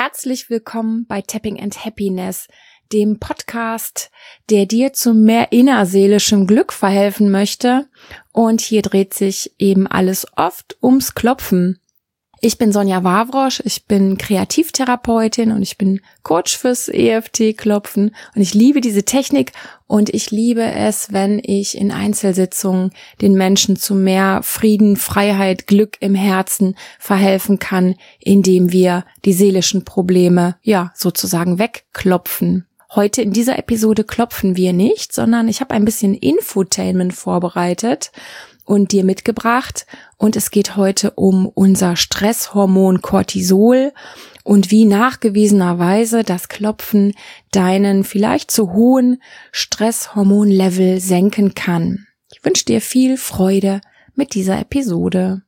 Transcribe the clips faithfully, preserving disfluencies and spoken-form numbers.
Herzlich willkommen bei Tapping and Happiness, dem Podcast, der dir zu mehr innerseelischem Glück verhelfen möchte. Und hier dreht sich eben alles oft ums Klopfen. Ich bin Sonja Wawrosch, ich bin Kreativtherapeutin und ich bin Coach fürs E F T-Klopfen und ich liebe diese Technik und ich liebe es, wenn ich in Einzelsitzungen den Menschen zu mehr Frieden, Freiheit, Glück im Herzen verhelfen kann, indem wir die seelischen Probleme, ja, sozusagen wegklopfen. Heute in dieser Episode klopfen wir nicht, sondern ich habe ein bisschen Infotainment vorbereitet und dir mitgebracht. Und es geht heute um unser Stresshormon Cortisol und wie nachgewiesenerweise das Klopfen deinen vielleicht zu hohen Stresshormonlevel senken kann. Ich wünsche dir viel Freude mit dieser Episode.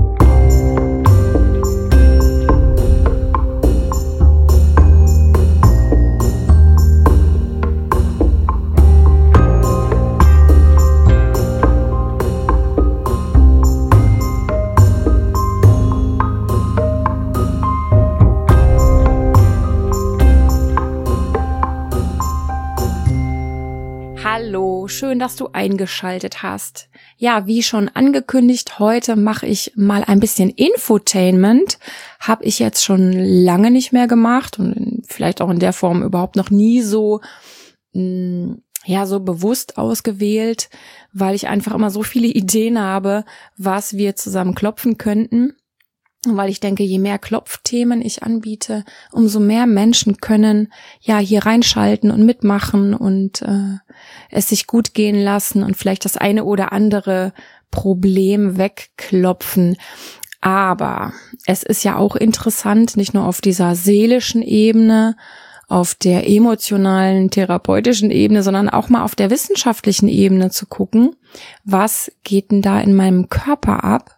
Hallo, schön, dass du eingeschaltet hast. Ja, wie schon angekündigt, heute mache ich mal ein bisschen Infotainment. Habe ich jetzt schon lange nicht mehr gemacht und vielleicht auch in der Form überhaupt noch nie so, mh, ja, so bewusst ausgewählt, weil ich einfach immer so viele Ideen habe, was wir zusammen klopfen könnten. Weil ich denke, je mehr Klopfthemen ich anbiete, umso mehr Menschen können ja hier reinschalten und mitmachen und äh, es sich gut gehen lassen und vielleicht das eine oder andere Problem wegklopfen. Aber es ist ja auch interessant, nicht nur auf dieser seelischen Ebene, auf der emotionalen, therapeutischen Ebene, sondern auch mal auf der wissenschaftlichen Ebene zu gucken, was geht denn da in meinem Körper ab?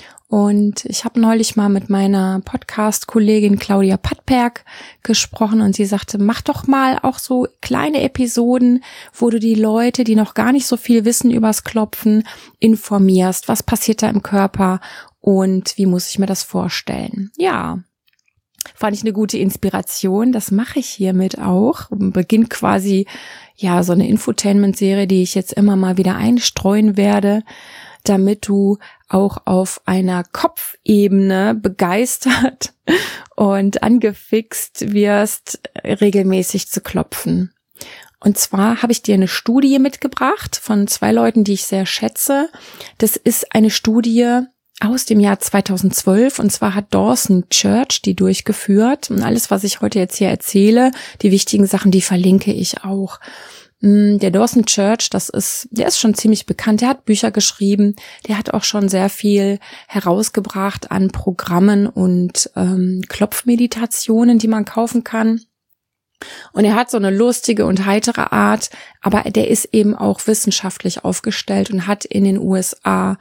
Und ich habe neulich mal mit meiner Podcast-Kollegin Claudia Pattberg gesprochen und sie sagte, mach doch mal auch so kleine Episoden, wo du die Leute, die noch gar nicht so viel wissen übers Klopfen, informierst. Was passiert da im Körper und wie muss ich mir das vorstellen? Ja, fand ich eine gute Inspiration. Das mache ich hiermit auch. Beginnt quasi ja so eine Infotainment-Serie, die ich jetzt immer mal wieder einstreuen werde, damit du auch auf einer Kopfebene begeistert und angefixt wirst, regelmäßig zu klopfen. Und zwar habe ich dir eine Studie mitgebracht von zwei Leuten, die ich sehr schätze. Das ist eine Studie aus dem Jahr zweitausendzwölf und zwar hat Dawson Church die durchgeführt. Und alles, was ich heute jetzt hier erzähle, die wichtigen Sachen, die verlinke ich auch. Der Dawson Church, das ist, der ist schon ziemlich bekannt, der hat Bücher geschrieben, der hat auch schon sehr viel herausgebracht an Programmen und ähm, Klopfmeditationen, die man kaufen kann. Und er hat so eine lustige und heitere Art, aber der ist eben auch wissenschaftlich aufgestellt und hat in den U S A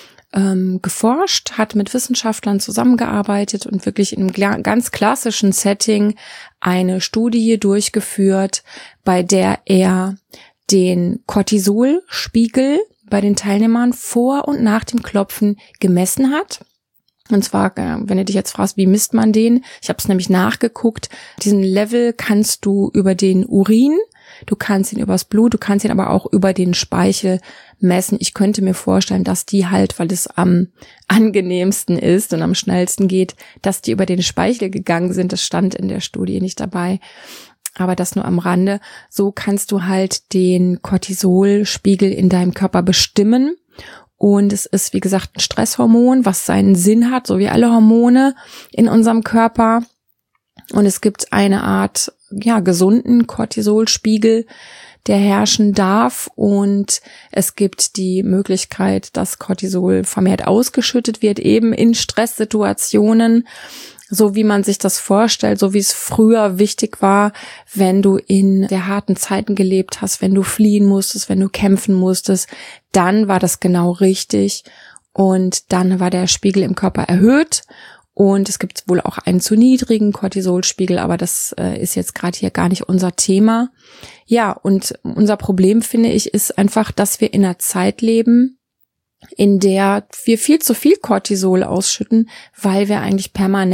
ähm, geforscht, hat mit Wissenschaftlern zusammengearbeitet und wirklich in einem ganz klassischen Setting eine Studie durchgeführt, bei der er den Cortisolspiegel bei den Teilnehmern vor und nach dem Klopfen gemessen hat. Und zwar, wenn du dich jetzt fragst, wie misst man den? Ich habe es nämlich nachgeguckt. Diesen Level kannst du über den Urin, du kannst ihn übers Blut, du kannst ihn aber auch über den Speichel messen. Ich könnte mir vorstellen, dass die halt, weil es am angenehmsten ist und am schnellsten geht, dass die über den Speichel gegangen sind. Das stand in der Studie nicht dabei. Aber das nur am Rande. So kannst du halt den Cortisolspiegel in deinem Körper bestimmen. Und es ist, wie gesagt, ein Stresshormon, was seinen Sinn hat, so wie alle Hormone in unserem Körper. Und es gibt eine Art, ja, gesunden Cortisolspiegel, der herrschen darf. Und es gibt die Möglichkeit, dass Cortisol vermehrt ausgeschüttet wird, eben in Stresssituationen. So wie man sich das vorstellt, so wie es früher wichtig war, wenn du in sehr harten Zeiten gelebt hast, wenn du fliehen musstest, wenn du kämpfen musstest, dann war das genau richtig und dann war der Spiegel im Körper erhöht und es gibt wohl auch einen zu niedrigen Cortisolspiegel, aber das äh, ist jetzt gerade hier gar nicht unser Thema. Ja, und unser Problem, finde ich, ist einfach, dass wir in einer Zeit leben, in der wir viel zu viel Cortisol ausschütten, weil wir eigentlich permanent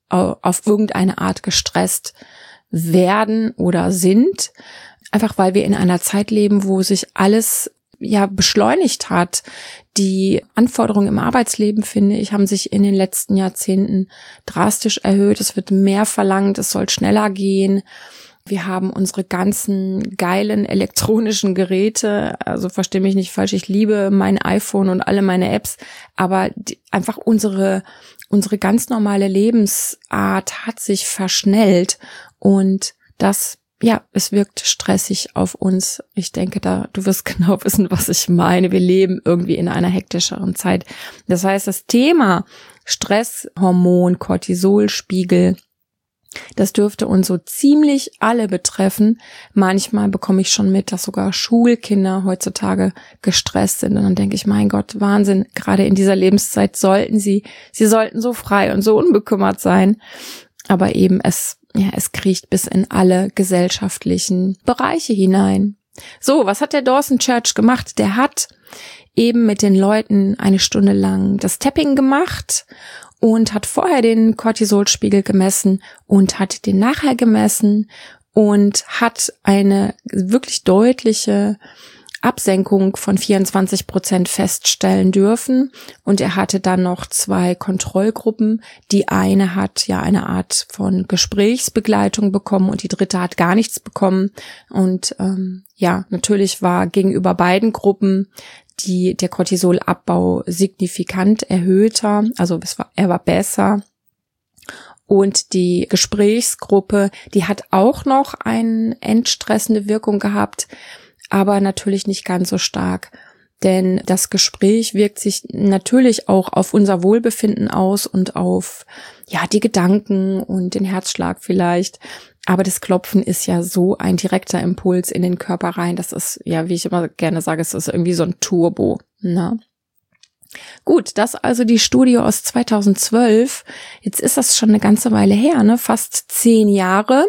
auf irgendeine Art gestresst werden oder sind. Einfach weil wir in einer Zeit leben, wo sich alles ja beschleunigt hat. Die Anforderungen im Arbeitsleben, finde ich, haben sich in den letzten Jahrzehnten drastisch erhöht. Es wird mehr verlangt, es soll schneller gehen. Wir haben unsere ganzen geilen elektronischen Geräte, also versteh mich nicht falsch, ich liebe mein iPhone und alle meine Apps, aber die, einfach unsere unsere ganz normale Lebensart hat sich verschnellt und das, ja, es wirkt stressig auf uns. Ich denke, da du wirst genau wissen, was ich meine. Wir leben irgendwie in einer hektischeren Zeit. Das heißt, das Thema Stresshormon, Cortisolspiegel, das dürfte uns so ziemlich alle betreffen. Manchmal bekomme ich schon mit, dass sogar Schulkinder heutzutage gestresst sind. Und dann denke ich, mein Gott, Wahnsinn, gerade in dieser Lebenszeit sollten sie, sie sollten so frei und so unbekümmert sein. Aber eben es, ja, es kriecht bis in alle gesellschaftlichen Bereiche hinein. So, was hat der Dawson Church gemacht? Der hat eben mit den Leuten eine Stunde lang das Tapping gemacht und hat vorher den Cortisolspiegel gemessen und hat den nachher gemessen und hat eine wirklich deutliche Absenkung von vierundzwanzig Prozent feststellen dürfen. Und er hatte dann noch zwei Kontrollgruppen. Die eine hat ja eine Art von Gesprächsbegleitung bekommen und die dritte hat gar nichts bekommen. Und ähm, ja, natürlich war gegenüber beiden Gruppen die der Cortisolabbau signifikant erhöhter, also es war, er war besser. Und die Gesprächsgruppe, die hat auch noch eine entstressende Wirkung gehabt, aber natürlich nicht ganz so stark. Denn das Gespräch wirkt sich natürlich auch auf unser Wohlbefinden aus und auf ja die Gedanken und den Herzschlag vielleicht. Aber das Klopfen ist ja so ein direkter Impuls in den Körper rein. Das ist, ja, wie ich immer gerne sage, es ist irgendwie so ein Turbo. Ne? Gut, das also die Studie aus zweitausendzwölf. Jetzt ist das schon eine ganze Weile her, ne? Fast zehn Jahre.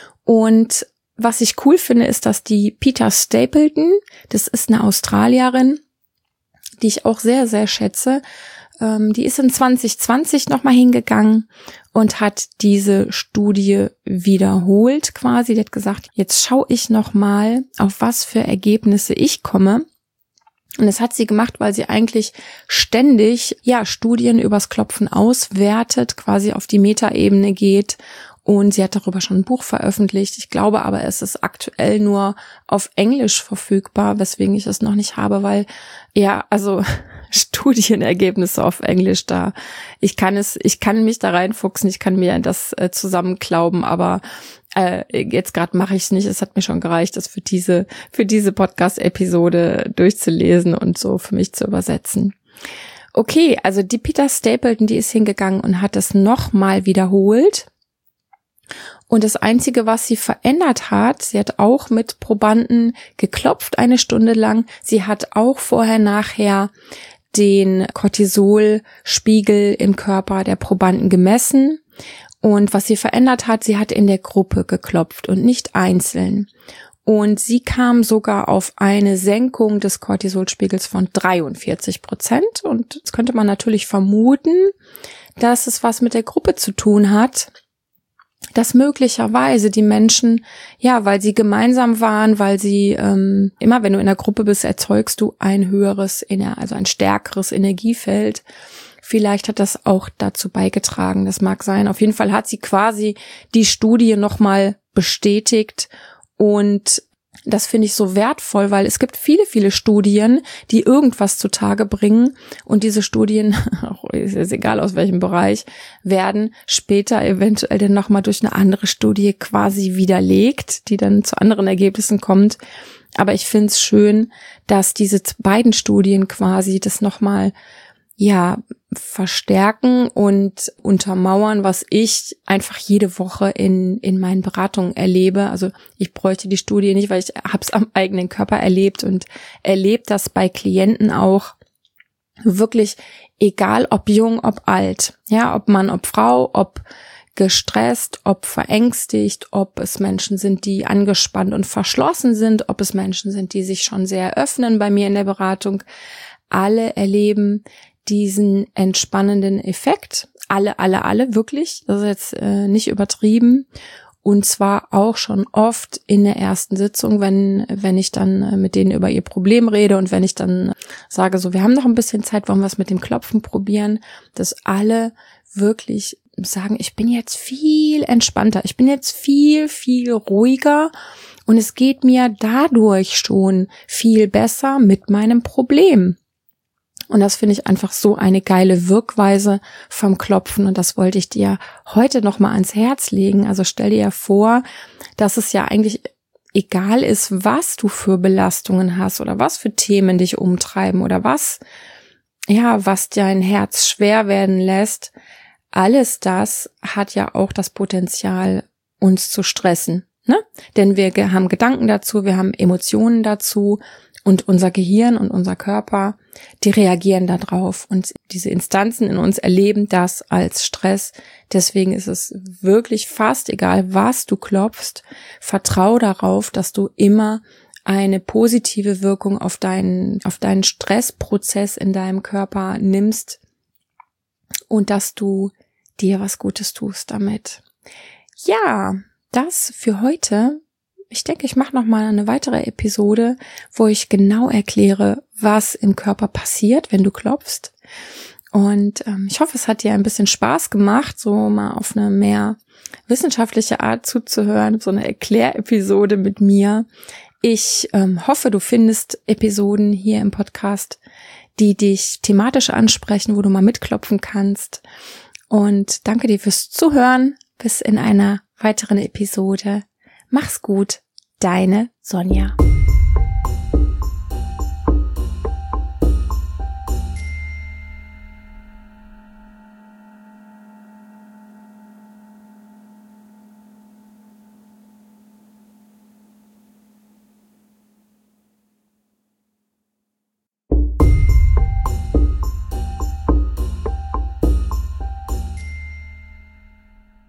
Und was ich cool finde, ist, dass die Peta Stapleton, das ist eine Australierin, die ich auch sehr, sehr schätze, ähm, die ist in zwanzig zwanzig nochmal hingegangen und hat diese Studie wiederholt quasi. Die hat gesagt, jetzt schaue ich nochmal, auf was für Ergebnisse ich komme. Und das hat sie gemacht, weil sie eigentlich ständig ja Studien übers Klopfen auswertet, quasi auf die Metaebene geht. Und sie hat darüber schon ein Buch veröffentlicht. Ich glaube aber, es ist aktuell nur auf Englisch verfügbar, weswegen ich es noch nicht habe, weil, ja, also Studienergebnisse auf Englisch da. Ich kann es, ich kann mich da reinfuchsen, ich kann mir das äh, zusammenklauben, aber äh, jetzt gerade mache ich es nicht. Es hat mir schon gereicht, das für diese, für diese Podcast-Episode durchzulesen und so für mich zu übersetzen. Okay, also die Peta Stapleton, die ist hingegangen und hat das nochmal wiederholt. Und das Einzige, was sie verändert hat, sie hat auch mit Probanden geklopft eine Stunde lang. Sie hat auch vorher, nachher den Cortisolspiegel im Körper der Probanden gemessen. Und was sie verändert hat, sie hat in der Gruppe geklopft und nicht einzeln. Und sie kam sogar auf eine Senkung des Cortisolspiegels von dreiundvierzig Prozent. Und jetzt könnte man natürlich vermuten, dass es was mit der Gruppe zu tun hat, dass möglicherweise die Menschen, ja, weil sie gemeinsam waren, weil sie, ähm, immer wenn du in der Gruppe bist, erzeugst du ein höheres, also ein stärkeres Energiefeld. Vielleicht hat das auch dazu beigetragen, das mag sein. Auf jeden Fall hat sie quasi die Studie nochmal bestätigt und das finde ich so wertvoll, weil es gibt viele, viele Studien, die irgendwas zutage bringen und diese Studien, ist egal aus welchem Bereich, werden später eventuell dann nochmal durch eine andere Studie quasi widerlegt, die dann zu anderen Ergebnissen kommt. Aber ich finde es schön, dass diese beiden Studien quasi das nochmal, ja, verstärken und untermauern, was ich einfach jede Woche in in meinen Beratungen erlebe. Also ich bräuchte die Studie nicht, weil ich habe es am eigenen Körper erlebt und erlebt das bei Klienten auch. Wirklich egal, ob jung, ob alt, ja, ob Mann, ob Frau, ob gestresst, ob verängstigt, ob es Menschen sind, die angespannt und verschlossen sind, ob es Menschen sind, die sich schon sehr öffnen bei mir in der Beratung. Alle erleben diesen entspannenden Effekt. alle, alle, alle, wirklich. Das ist jetzt äh, nicht übertrieben. Und zwar auch schon oft in der ersten Sitzung, wenn wenn ich dann mit denen über ihr Problem rede und wenn ich dann sage, so, wir haben noch ein bisschen Zeit, wollen wir es mit dem Klopfen probieren, dass alle wirklich sagen, ich bin jetzt viel entspannter, ich bin jetzt viel, viel ruhiger und es geht mir dadurch schon viel besser mit meinem Problem. Und das finde ich einfach so eine geile Wirkweise vom Klopfen und das wollte ich dir heute nochmal ans Herz legen. Also stell dir ja vor, dass es ja eigentlich egal ist, was du für Belastungen hast oder was für Themen dich umtreiben oder was, ja, was dein Herz schwer werden lässt. Alles das hat ja auch das Potenzial, uns zu stressen, ne? Denn wir haben Gedanken dazu, wir haben Emotionen dazu. Und unser Gehirn und unser Körper, die reagieren da drauf. Und diese Instanzen in uns erleben das als Stress. Deswegen ist es wirklich fast egal, was du klopfst. Vertrau darauf, dass du immer eine positive Wirkung auf deinen, auf deinen Stressprozess in deinem Körper nimmst. Und dass du dir was Gutes tust damit. Ja, das für heute. Ich denke, ich mache noch mal eine weitere Episode, wo ich genau erkläre, was im Körper passiert, wenn du klopfst. Und ähm, ich hoffe, es hat dir ein bisschen Spaß gemacht, so mal auf eine mehr wissenschaftliche Art zuzuhören, so eine Erklärepisode mit mir. Ich ähm, hoffe, du findest Episoden hier im Podcast, die dich thematisch ansprechen, wo du mal mitklopfen kannst. Und danke dir fürs Zuhören. Bis in einer weiteren Episode. Mach's gut, deine Sonja.